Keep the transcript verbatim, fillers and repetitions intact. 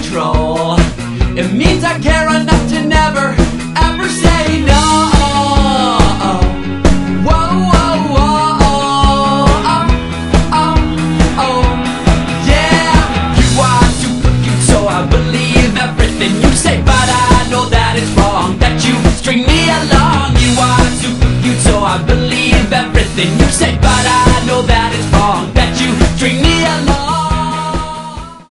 control. It means I care enough to never, ever say no. Whoa, whoa, whoa, oh, oh, oh, yeah. You are super cute, so I believe everything you say, but I know that it's wrong, that you string me along. You are super cute, so I believe everything you say, but I know that